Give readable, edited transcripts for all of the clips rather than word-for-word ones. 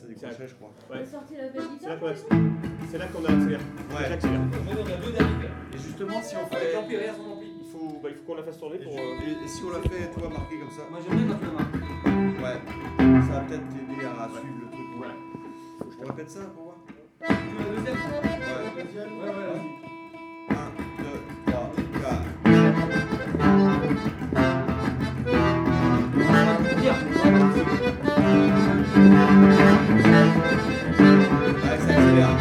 ça décrochait, je crois. Ouais. C'est là qu'on accélère. Ouais. J'accélère. On a deux derniers. Et justement, si on Avec fait. l'ampli, regarde son ampli. Il faut qu'on la fasse tourner pour. Et si on la fait, toi, marqué comme ça. Moi j'aime bien quand tu la marques. Ouais. Ça va peut-être t'aider à suivre le truc. Voilà. On répète ça pour voir. Tu veux la deuxième? Ouais. Ouais, vas-y. 1, 2, 3, 4. Ouais, ça accélère.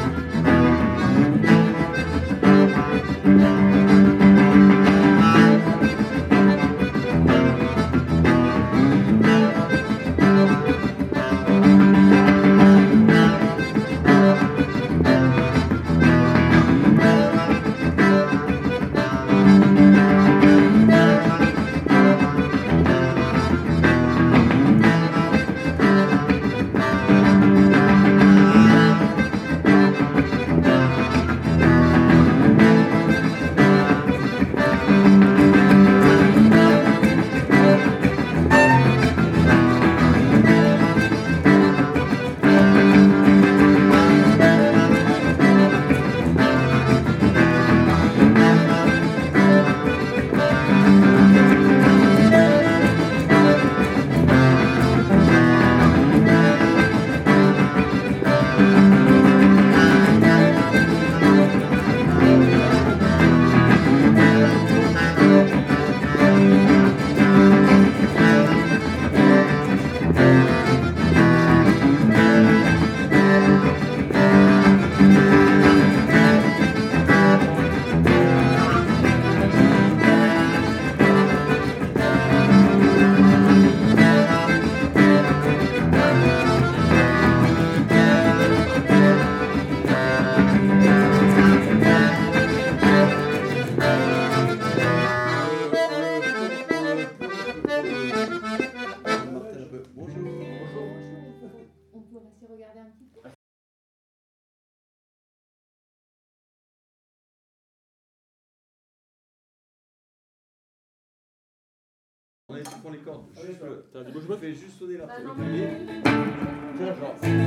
Tu prends les cordes. T'as dit, bouge-moi. Fais juste sonner la Bah, non, première. mais- Genre.